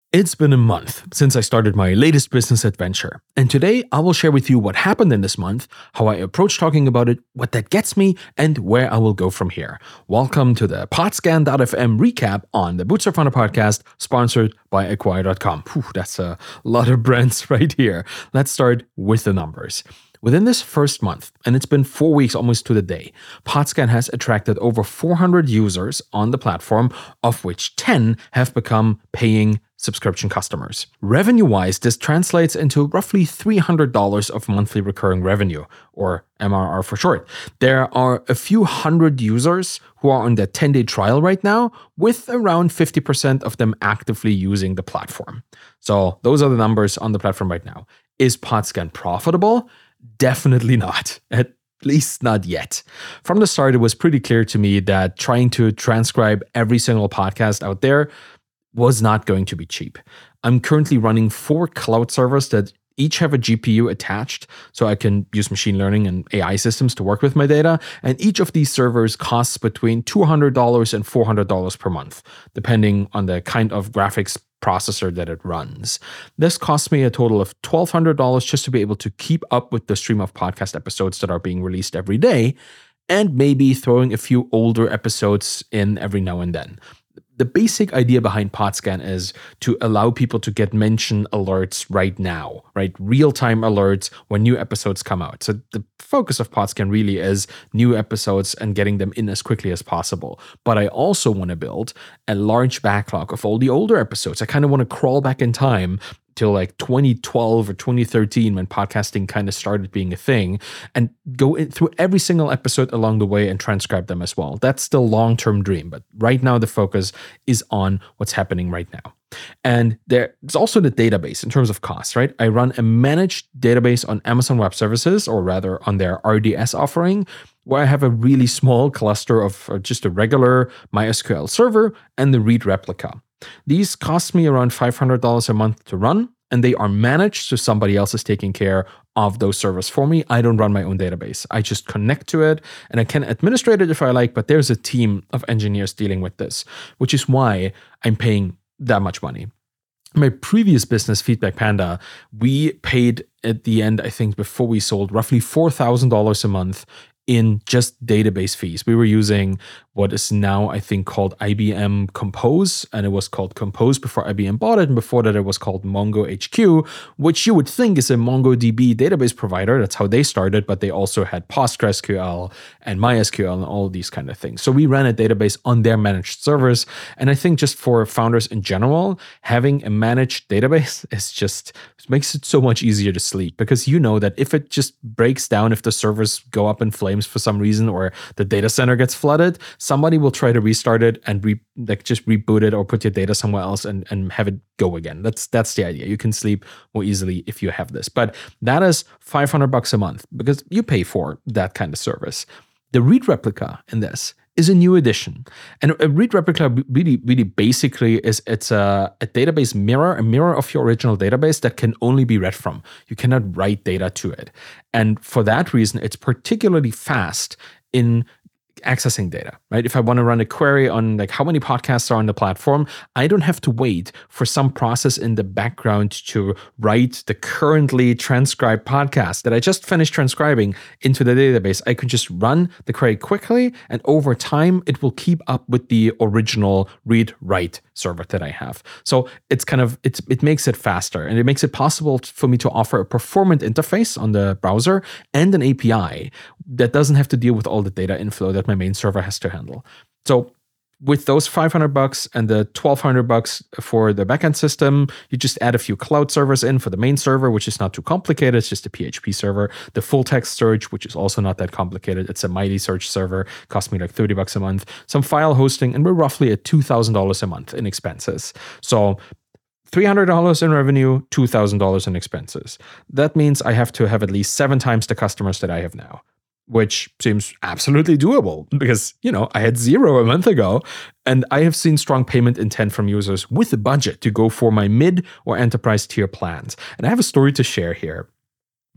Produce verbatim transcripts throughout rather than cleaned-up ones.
It's been a month since I started my latest business adventure, and today I will share with you what happened in this month, how I approach talking about it, what that gets me, and where I will go from here. Welcome to the Podscan dot f m recap on the Bootstrap Founder podcast, sponsored by Acquire dot com. Whew, that's a lot of brands right here. Let's start with the numbers. Within this first month, and it's been four weeks almost to the day, Podscan has attracted over four hundred users on the platform, of which ten have become paying subscription customers. Revenue-wise, this translates into roughly three hundred dollars of monthly recurring revenue, or M R R for short. There are a few hundred users who are on the ten-day trial right now, with around fifty percent of them actively using the platform. So those are the numbers on the platform right now. Is Podscan profitable? Definitely not. At least not yet. From the start, it was pretty clear to me that trying to transcribe every single podcast out there was not going to be cheap. I'm currently running four cloud servers that each have a G P U attached, so I can use machine learning and A I systems to work with my data. And each of these servers costs between two hundred dollars and four hundred dollars per month, depending on the kind of graphics processor that it runs. This cost me a total of twelve hundred dollars just to be able to keep up with the stream of podcast episodes that are being released every day, and maybe throwing a few older episodes in every now and then. The basic idea behind Podscan is to allow people to get mention alerts right now, right? Real-time alerts when new episodes come out. So the focus of Podscan really is new episodes and getting them in as quickly as possible. But I also want to build a large backlog of all the older episodes. I kind of want to crawl back in time till like twenty twelve or twenty thirteen, when podcasting kind of started being a thing, and go in through every single episode along the way and transcribe them as well. That's the long-term dream, but right now the focus is on what's happening right now. And there's also the database in terms of cost, right? I run a managed database on Amazon Web Services, or rather on their R D S offering, where I have a really small cluster of just a regular MySQL server and the Read replica. These cost me around five hundred dollars a month to run, and they are managed, so somebody else is taking care of those servers for me. I don't run my own database. I just connect to it, and I can administrate it if I like, but there's a team of engineers dealing with this, which is why I'm paying that much money. My previous business, Feedback Panda, we paid at the end, I think before we sold, roughly four thousand dollars a month in just database fees. We were using what is now, I think, called I B M Compose, and it was called Compose before I B M bought it, and before that it was called Mongo H Q, which you would think is a MongoDB database provider. That's how they started, but they also had PostgreSQL and MySQL and all these kind of things. So we ran a database on their managed servers, and I think just for founders in general, having a managed database is just it makes it so much easier to sleep, because you know that if it just breaks down, if the servers go up in flames for some reason, or the data center gets flooded, somebody will try to restart it and re, like just reboot it or put your data somewhere else and, and have it go again. That's that's the idea. You can sleep more easily if you have this. But that is five hundred bucks a month, because you pay for that kind of service. The Read replica in this is a new addition. And a Read replica really, really basically is it's a, a database mirror, a mirror of your original database that can only be read from. You cannot write data to it. And for that reason, it's particularly fast in accessing data, right? If I want to run a query on like how many podcasts are on the platform, I don't have to wait for some process in the background to write the currently transcribed podcast that I just finished transcribing into the database. I can just run the query quickly, and over time, it will keep up with the original read-write server that I have. So it's kind of, it's, it makes it faster, and it makes it possible for me to offer a performant interface on the browser and an A P I that doesn't have to deal with all the data inflow that my main server has to handle. So with those five hundred bucks and the twelve hundred bucks for the backend system, you just add a few cloud servers in for the main server, which is not too complicated. It's just a P H P server. The full text search, which is also not that complicated. It's a Mighty Search server, cost me like thirty bucks a month. Some file hosting, and we're roughly at two thousand dollars a month in expenses. So three hundred dollars in revenue, two thousand dollars in expenses. That means I have to have at least seven times the customers that I have now, which seems absolutely doable because, you know, I had zero a month ago, and I have seen strong payment intent from users with the budget to go for my mid or enterprise tier plans. And I have a story to share here.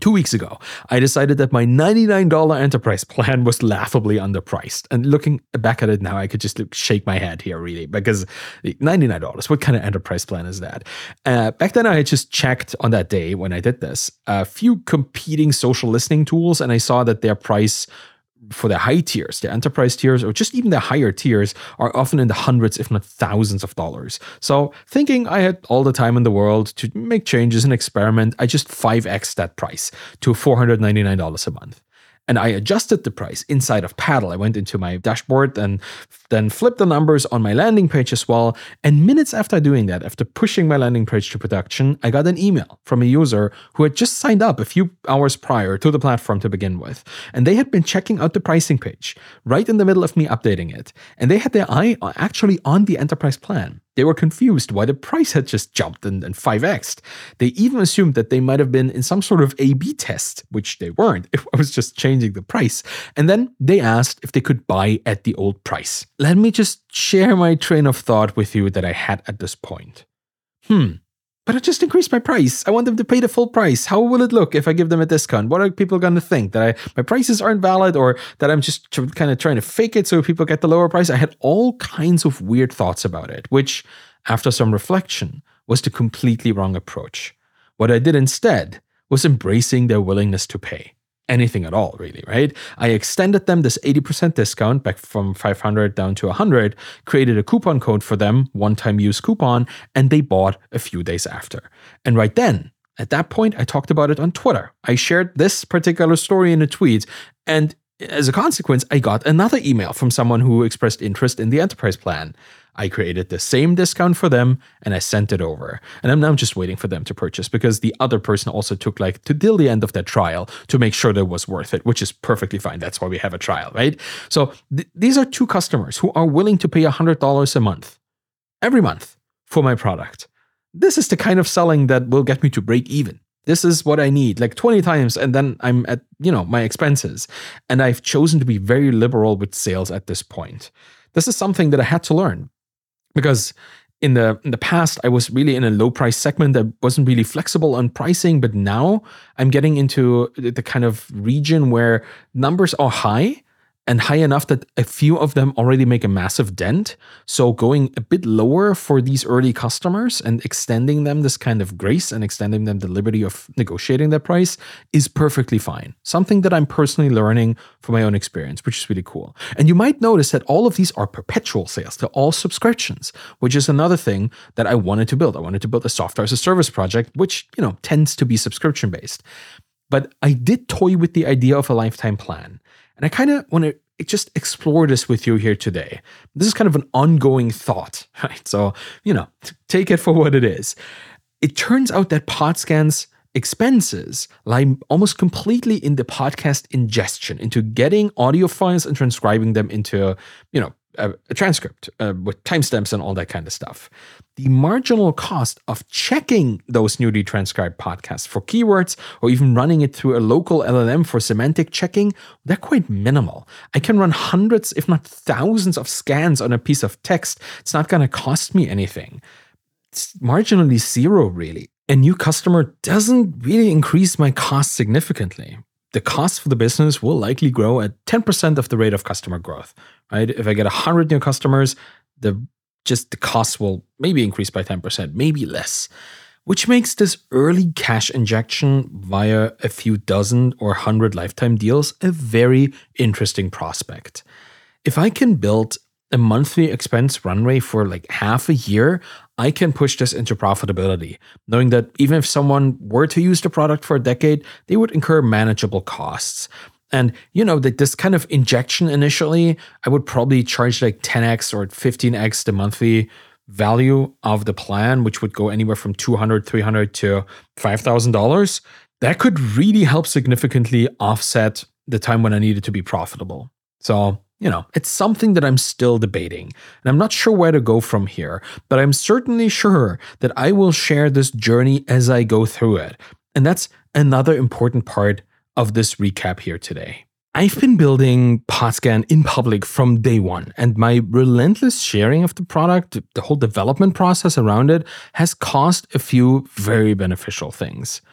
Two weeks ago, I decided that my ninety-nine dollars enterprise plan was laughably underpriced. And looking back at it now, I could just shake my head here, really, because ninety-nine dollars, what kind of enterprise plan is that? Uh, back then, I had just checked on that day when I did this, a few competing social listening tools, and I saw that their price for the high tiers, the enterprise tiers, or just even the higher tiers, are often in the hundreds, if not thousands of dollars. So thinking I had all the time in the world to make changes and experiment, I just five X'd that price to four hundred ninety-nine dollars a month. And I adjusted the price inside of Paddle. I went into my dashboard and then flipped the numbers on my landing page as well. And minutes after doing that, after pushing my landing page to production, I got an email from a user who had just signed up a few hours prior to the platform to begin with. And they had been checking out the pricing page right in the middle of me updating it. And they had their eye actually on the enterprise plan. They were confused why the price had just jumped and, and five X'd. They even assumed that they might have been in some sort of A B test, which they weren't, if I was just changing the price. And then they asked if they could buy at the old price. Let me just share my train of thought with you that I had at this point. Hmm, but I just increased my price. I want them to pay the full price. How will it look if I give them a discount? What are people going to think? That I, my prices aren't valid, or that I'm just tr- kind of trying to fake it so people get the lower price? I had all kinds of weird thoughts about it, which, after some reflection, was the completely wrong approach. What I did instead was embracing their willingness to pay. Anything at all, really, right? I extended them this eighty percent discount back from five hundred down to one hundred, created a coupon code for them, one-time use coupon, and they bought a few days after. And right then, at that point, I talked about it on Twitter. I shared this particular story in a tweet, and as a consequence, I got another email from someone who expressed interest in the enterprise plan. I created the same discount for them and I sent it over. And I'm now just waiting for them to purchase, because the other person also took like to till the end of that trial to make sure that it was worth it, which is perfectly fine. That's why we have a trial, right? So th- these are two customers who are willing to pay one hundred dollars a month, every month, for my product. This is the kind of selling that will get me to break even. This is what I need, like twenty times, and then I'm at, you know, my expenses. And I've chosen to be very liberal with sales at this point. This is something that I had to learn, because in the in the past, I was really in a low price segment that wasn't really flexible on pricing. But now I'm getting into the kind of region where numbers are high, and high enough that a few of them already make a massive dent. So going a bit lower for these early customers and extending them this kind of grace and extending them the liberty of negotiating their price is perfectly fine. Something that I'm personally learning from my own experience, which is really cool. And you might notice that all of these are perpetual sales. They're all subscriptions, which is another thing that I wanted to build. I wanted to build a software as a service project, which, you know, tends to be subscription based. But I did toy with the idea of a lifetime plan. And I kind of want to just explore this with you here today. This is kind of an ongoing thought, right? So, you know, take it for what it is. It turns out that Podscan's expenses lie almost completely in the podcast ingestion, into getting audio files and transcribing them into, you know, a, a transcript uh, with timestamps and all that kind of stuff. The marginal cost of checking those newly transcribed podcasts for keywords, or even running it through a local L L M for semantic checking, they're quite minimal. I can run hundreds, if not thousands, of scans on a piece of text. It's not going to cost me anything. It's marginally zero, really. A new customer doesn't really increase my cost significantly. The cost for the business will likely grow at ten percent of the rate of customer growth, right? If I get one hundred new customers, the just the cost will maybe increase by ten percent, maybe less, which makes this early cash injection via a few dozen or hundred lifetime deals a very interesting prospect. If I can build a monthly expense run rate for like half a year, I can push this into profitability, knowing that even if someone were to use the product for a decade, they would incur manageable costs. And, you know, that this kind of injection initially, I would probably charge like ten x or fifteen x the monthly value of the plan, which would go anywhere from two hundred dollars, three hundred dollars to five thousand dollars. That could really help significantly offset the time when I needed to be profitable. So, you know, it's something that I'm still debating, and I'm not sure where to go from here, but I'm certainly sure that I will share this journey as I go through it. And that's another important part of this recap here today. I've been building Podscan in public from day one, and my relentless sharing of the product, the whole development process around it, has caused a few very beneficial things.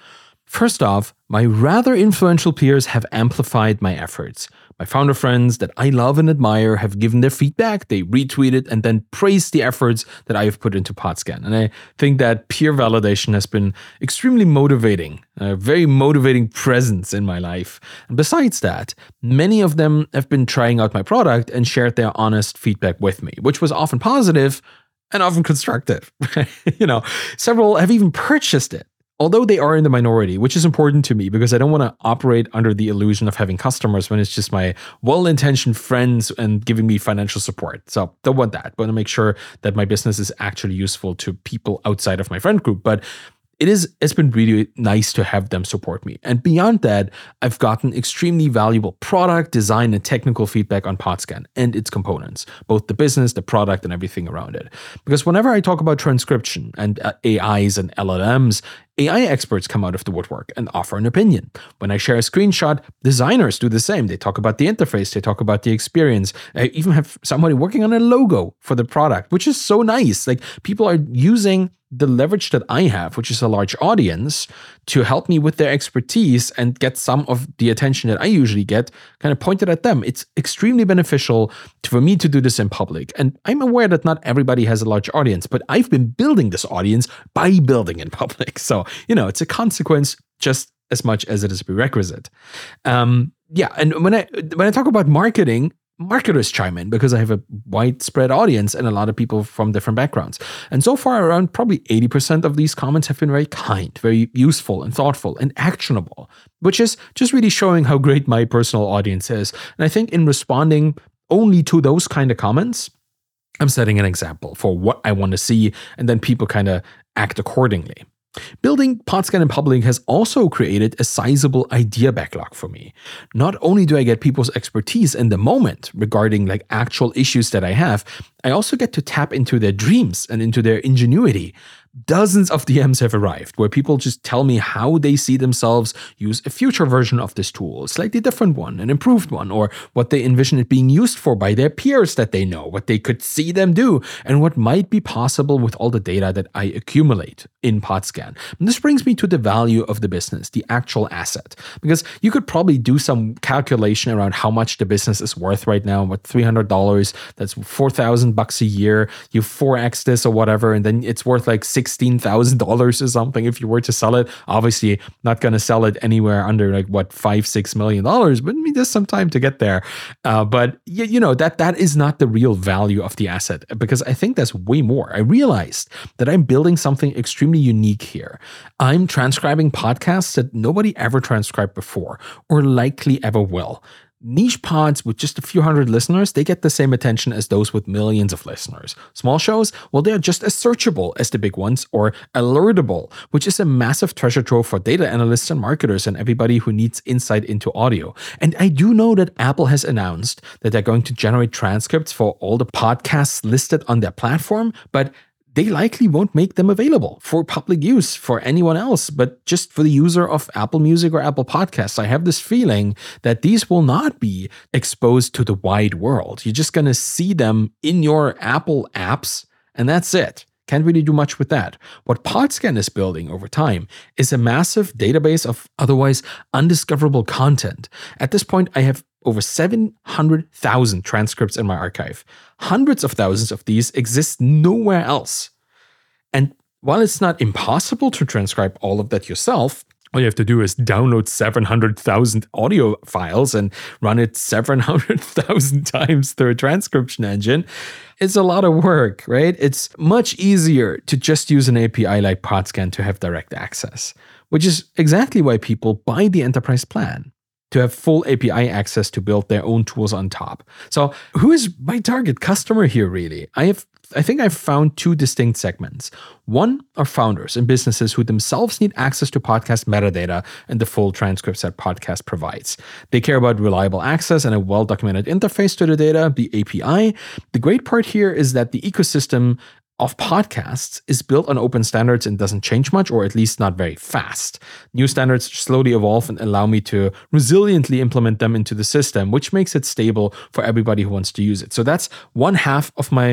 First off, my rather influential peers have amplified my efforts. My founder friends that I love and admire have given their feedback, they retweeted and then praised the efforts that I have put into Podscan. And I think that peer validation has been extremely motivating, a very motivating presence in my life. And besides that, many of them have been trying out my product and shared their honest feedback with me, which was often positive and often constructive. You know, several have even purchased it. Although they are in the minority, which is important to me because I don't want to operate under the illusion of having customers when it's just my well-intentioned friends and giving me financial support. So don't want that. I want to make sure that my business is actually useful to people outside of my friend group. But it is, it's been really nice to have them support me. And beyond that, I've gotten extremely valuable product, design, and technical feedback on Podscan and its components, both the business, the product, and everything around it. Because whenever I talk about transcription and uh, A Is and L L Ms, A I experts come out of the woodwork and offer an opinion. When I share a screenshot, designers do the same. They talk about the interface, they talk about the experience. I even have somebody working on a logo for the product, which is so nice. Like, people are using the leverage that I have, which is a large audience, to help me with their expertise and get some of the attention that I usually get kind of pointed at them. It's extremely beneficial for me to do this in public. And I'm aware that not everybody has a large audience, but I've been building this audience by building in public. So, you know, it's a consequence just as much as it is a prerequisite. Um, yeah, and when I when I talk about marketing, marketers chime in because I have a widespread audience and a lot of people from different backgrounds. And so far, around probably eighty percent of these comments have been very kind, very useful and thoughtful and actionable, which is just really showing how great my personal audience is. And I think in responding only to those kind of comments, I'm setting an example for what I want to see, and then people kind of act accordingly. Building Podscan in public has also created a sizable idea backlog for me. Not only do I get people's expertise in the moment regarding like actual issues that I have, I also get to tap into their dreams and into their ingenuity. Dozens of D Ms have arrived where people just tell me how they see themselves use a future version of this tool, a slightly different one, an improved one, or what they envision it being used for by their peers that they know, what they could see them do, and what might be possible with all the data that I accumulate in Podscan. And this brings me to the value of the business, the actual asset, because you could probably do some calculation around how much the business is worth right now. What, three hundred dollars, that's four thousand bucks a year. You four X this or whatever, and then it's worth like sixteen thousand dollars or something if you were to sell it. Obviously, not going to sell it anywhere under like what, five, six million dollars, but I mean, there's some time to get there. Uh, but you, you know, that that is not the real value of the asset, because I think that's way more. I realized that I'm building something extremely unique here. I'm transcribing podcasts that nobody ever transcribed before or likely ever will. Niche pods with just a few hundred listeners, they get the same attention as those with millions of listeners. Small shows, well, they're just as searchable as the big ones, or alertable, which is a massive treasure trove for data analysts and marketers and everybody who needs insight into audio. And I do know that Apple has announced that they're going to generate transcripts for all the podcasts listed on their platform, but they likely won't make them available for public use for anyone else, but just for the user of Apple Music or Apple Podcasts. I have this feeling that these will not be exposed to the wide world. You're just going to see them in your Apple apps, and that's it. Can't really do much with that. What Podscan is building over time is a massive database of otherwise undiscoverable content. At this point, I have over seven hundred thousand transcripts in my archive. Hundreds of thousands of these exist nowhere else. And while it's not impossible to transcribe all of that yourself, all you have to do is download seven hundred thousand audio files and run it seven hundred thousand times through a transcription engine. It's a lot of work, right? It's much easier to just use an A P I like Podscan to have direct access, which is exactly why people buy the enterprise plan, to have full A P I access to build their own tools on top. So who is my target customer here, really? I have I think I've found two distinct segments. One are founders and businesses who themselves need access to podcast metadata and the full transcripts that Podcast provides. They care about reliable access and a well-documented interface to the data, the A P I. The great part here is that the ecosystem of podcasts is built on open standards and doesn't change much, or at least not very fast. New standards slowly evolve and allow me to resiliently implement them into the system, which makes it stable for everybody who wants to use it. So that's one half of my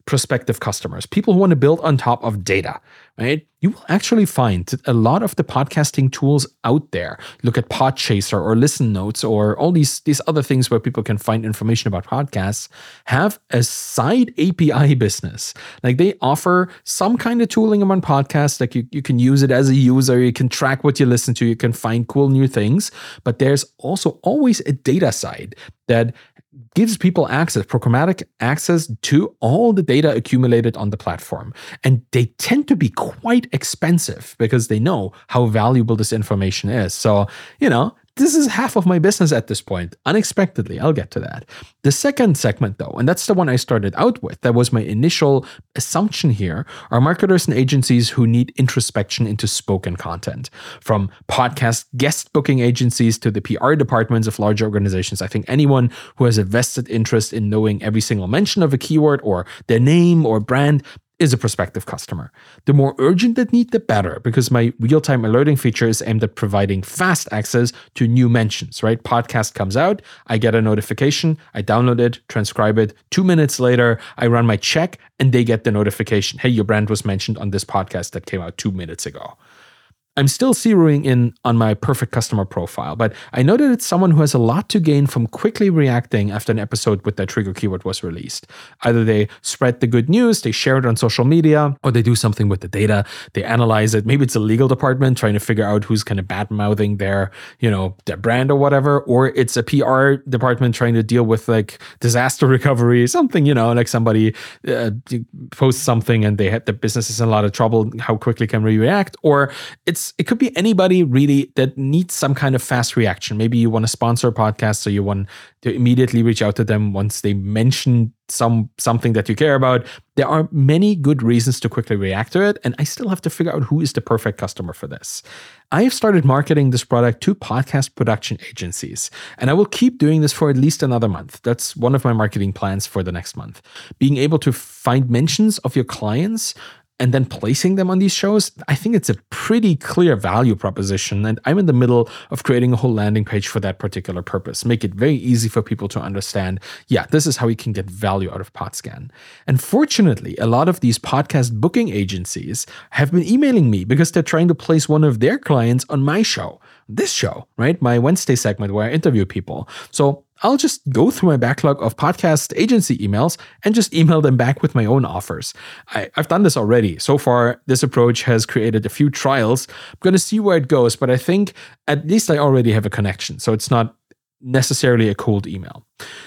prospective customers, people who want to build on top of data, right? You will actually find that a lot of the podcasting tools out there, look at Podchaser or Listen Notes or all these, these other things where people can find information about podcasts, have a side A P I business. Like they offer some kind of tooling around podcasts, like you, you can use it as a user, you can track what you listen to, you can find cool new things, but there's also always a data side that gives people access, programmatic access to all the data accumulated on the platform. And they tend to be quite expensive because they know how valuable this information is. So, you know, this is half of my business at this point, unexpectedly. I'll get to that. The second segment, though, and that's the one I started out with, that was my initial assumption here, are marketers and agencies who need introspection into spoken content. From podcast guest booking agencies to the P R departments of large organizations, I think anyone who has a vested interest in knowing every single mention of a keyword or their name or brand is a prospective customer. The more urgent that need, the better, because my real-time alerting feature is aimed at providing fast access to new mentions, right? Podcast comes out, I get a notification, I download it, transcribe it. Two minutes later, I run my check and they get the notification. Hey, your brand was mentioned on this podcast that came out two minutes ago. I'm still zeroing in on my perfect customer profile, but I know that it's someone who has a lot to gain from quickly reacting after an episode with that trigger keyword was released. Either they spread the good news, they share it on social media, or they do something with the data. They analyze it. Maybe it's a legal department trying to figure out who's kind of bad-mouthing their, you know, their brand or whatever, or it's a P R department trying to deal with like disaster recovery, something, you know, like somebody uh, posts something and they have the business is in a lot of trouble. How quickly can we react? Or it's It could be anybody really that needs some kind of fast reaction. Maybe you want to sponsor a podcast, so you want to immediately reach out to them once they mention some something that you care about. There are many good reasons to quickly react to it, and I still have to figure out who is the perfect customer for this. I have started marketing this product to podcast production agencies, and I will keep doing this for at least another month. That's one of my marketing plans for the next month. Being able to find mentions of your clients and then placing them on these shows, I think it's a pretty clear value proposition. And I'm in the middle of creating a whole landing page for that particular purpose. Make it very easy for people to understand, yeah, this is how we can get value out of Podscan. And fortunately, a lot of these podcast booking agencies have been emailing me because they're trying to place one of their clients on my show, this show, right? My Wednesday segment where I interview people. So I'll just go through my backlog of podcast agency emails and just email them back with my own offers. I, I've done this already. So far, this approach has created a few trials. I'm going to see where it goes, but I think at least I already have a connection. So it's not necessarily a cold email.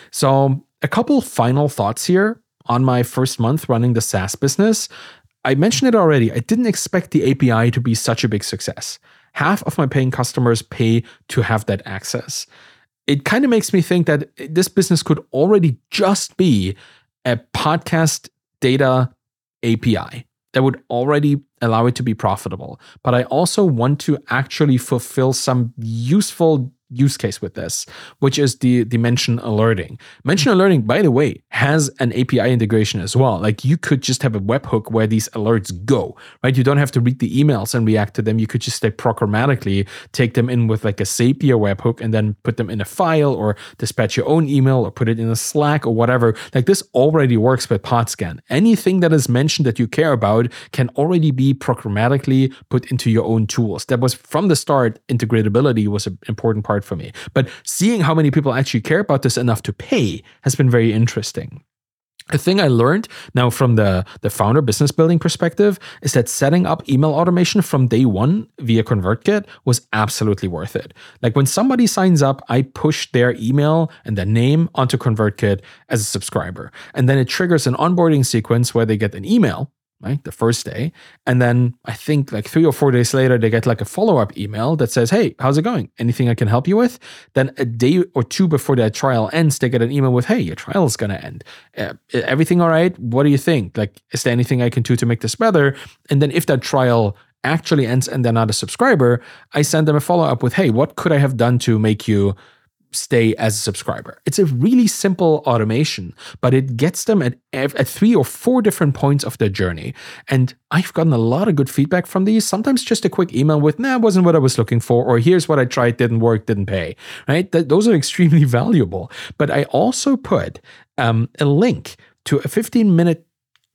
So a couple final thoughts here on my first month running the SaaS business. I mentioned it already. I didn't expect the A P I to be such a big success. Half of my paying customers pay to have that access. It kind of makes me think that this business could already just be a podcast data A P I that would already allow it to be profitable. But I also want to actually fulfill some useful use case with this, which is the, the mention alerting. Mention alerting, by the way, has an A P I integration as well. Like you could just have a webhook where these alerts go, right? You don't have to read the emails and react to them. You could just say programmatically, take them in with like a Zapier webhook and then put them in a file or dispatch your own email or put it in a Slack or whatever. Like this already works with Podscan. Anything that is mentioned that you care about can already be programmatically put into your own tools. That was from the start, integratability was an important part for me. But seeing how many people actually care about this enough to pay has been very interesting. A thing I learned now from the, the founder business building perspective is that setting up email automation from day one via ConvertKit was absolutely worth it. Like when somebody signs up, I push their email and their name onto ConvertKit as a subscriber. And then it triggers an onboarding sequence where they get an email, right, the first day. And then I think like three or four days later, they get like a follow-up email that says, hey, how's it going? Anything I can help you with? Then a day or two before that trial ends, they get an email with, hey, your trial is going to end. Uh, everything all right? What do you think? Like, is there anything I can do to make this better? And then if that trial actually ends and they're not a subscriber, I send them a follow-up with, hey, what could I have done to make you stay as a subscriber? It's a really simple automation, but it gets them at, at three or four different points of their journey. And I've gotten a lot of good feedback from these. Sometimes just a quick email with, nah, wasn't what I was looking for, or here's what I tried, didn't work, didn't pay, right? Th- those are extremely valuable. But I also put um, a link to a fifteen minute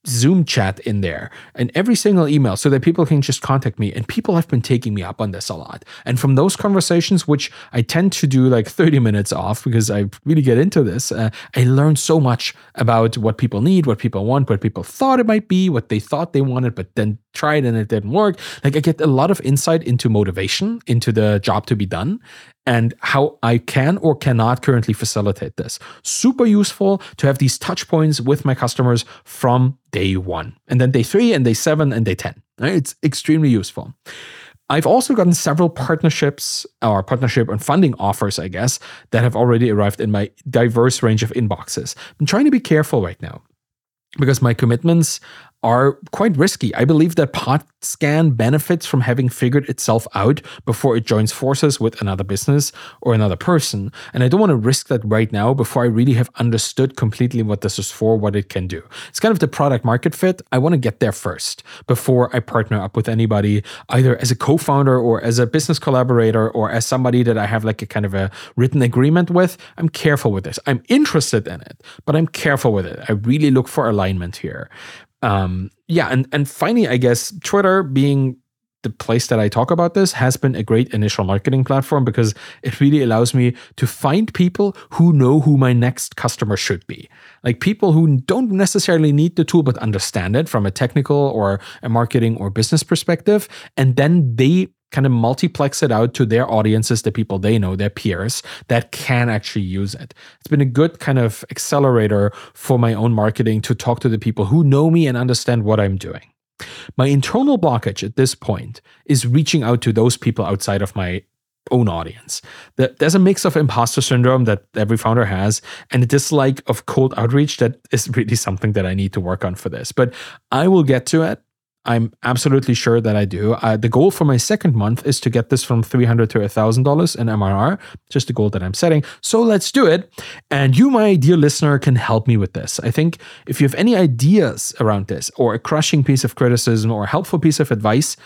Zoom chat in there and every single email so that people can just contact me. And people have been taking me up on this a lot. And from those conversations, which I tend to do like thirty minutes off because I really get into this, uh, I learned so much about what people need, what people want, what people thought it might be, what they thought they wanted, but then tried and it didn't work. Like I get a lot of insight into motivation, into the job to be done, and how I can or cannot currently facilitate this. Super useful to have these touch points with my customers from day one, and then day three and day seven and day ten. Right? It's extremely useful. I've also gotten several partnerships or partnership and funding offers, I guess, that have already arrived in my diverse range of inboxes. I'm trying to be careful right now because my commitments are quite risky. I believe that PodScan benefits from having figured itself out before it joins forces with another business or another person. And I don't want to risk that right now before I really have understood completely what this is for, what it can do. It's kind of the product market fit. I want to get there first before I partner up with anybody, either as a co-founder or as a business collaborator or as somebody that I have like a kind of a written agreement with. I'm careful with this. I'm interested in it, but I'm careful with it. I really look for alignment here. Um, yeah, and, and finally, I guess Twitter being the place that I talk about this has been a great initial marketing platform because it really allows me to find people who know who my next customer should be. Like people who don't necessarily need the tool, but understand it from a technical or a marketing or business perspective. And then they kind of multiplex it out to their audiences, the people they know, their peers that can actually use it. It's been a good kind of accelerator for my own marketing to talk to the people who know me and understand what I'm doing. My internal blockage at this point is reaching out to those people outside of my own audience. There's a mix of imposter syndrome that every founder has and a dislike of cold outreach that is really something that I need to work on for this. But I will get to it. I'm absolutely sure that I do. Uh, the goal for my second month is to get this from three hundred dollars to one thousand dollars in M R R, just the goal that I'm setting. So let's do it. And you, my dear listener, can help me with this. I think if you have any ideas around this or a crushing piece of criticism or a helpful piece of advice,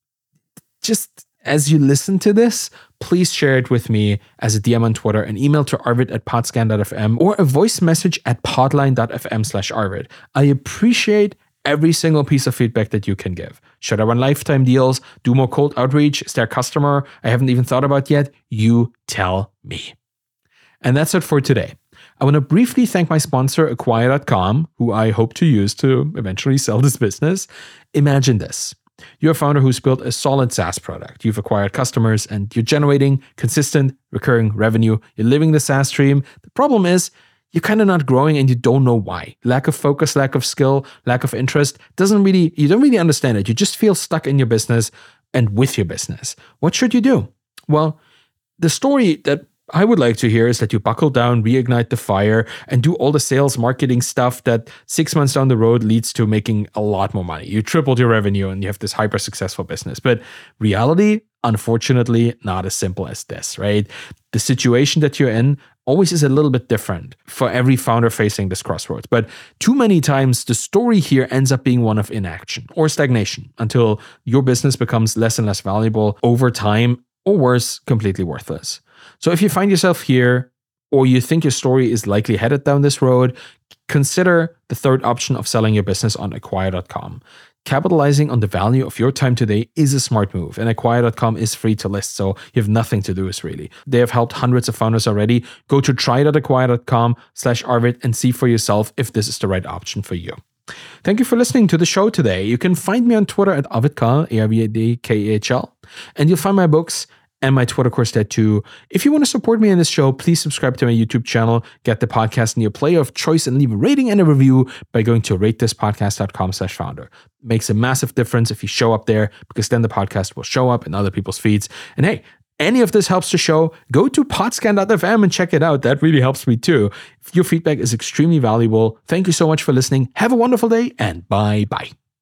just as you listen to this, please share it with me as a D M on Twitter, an email to arvid at podscan dot f m, or a voice message at podline dot f m slash arvid. I appreciate every single piece of feedback that you can give. Should I run lifetime deals? Do more cold outreach? Is there a customer I haven't even thought about yet? You tell me. And that's it for today. I want to briefly thank my sponsor, acquire dot com, who I hope to use to eventually sell this business. Imagine this. You're a founder who's built a solid SaaS product. You've acquired customers and you're generating consistent, recurring revenue. You're living the SaaS dream. The problem is, you're kind of not growing and you don't know why. Lack of focus, lack of skill, lack of interest doesn't really, you don't really understand it. You just feel stuck in your business and with your business. What should you do? Well, the story that I would like to hear is that you buckle down, reignite the fire, and do all the sales marketing stuff that six months down the road leads to making a lot more money. You tripled your revenue and you have this hyper successful business. But reality, unfortunately, not as simple as this, right? The situation that you're in always is a little bit different for every founder facing this crossroads. But too many times, the story here ends up being one of inaction or stagnation until your business becomes less and less valuable over time, or worse, completely worthless. So if you find yourself here, or you think your story is likely headed down this road, consider the third option of selling your business on acquire dot com. Capitalizing on the value of your time today is a smart move, and acquire dot com is free to list, so you have nothing to lose really. They have helped hundreds of founders already. Go to try dot acquire dot com slash arvid and see for yourself if this is the right option for you. Thank you for listening to the show today. You can find me on Twitter at arvidkahl, A R V I D K A H L, and you'll find my books and my Twitter course there too. If you want to support me in this show, please subscribe to my YouTube channel, get the podcast in your player of choice, and leave a rating and a review by going to rate this podcast dot com slash founder. Makes a massive difference if you show up there, because then the podcast will show up in other people's feeds. And hey, any of this helps the show, go to podscan dot f m and check it out. That really helps me too. Your feedback is extremely valuable. Thank you so much for listening. Have a wonderful day, and bye-bye.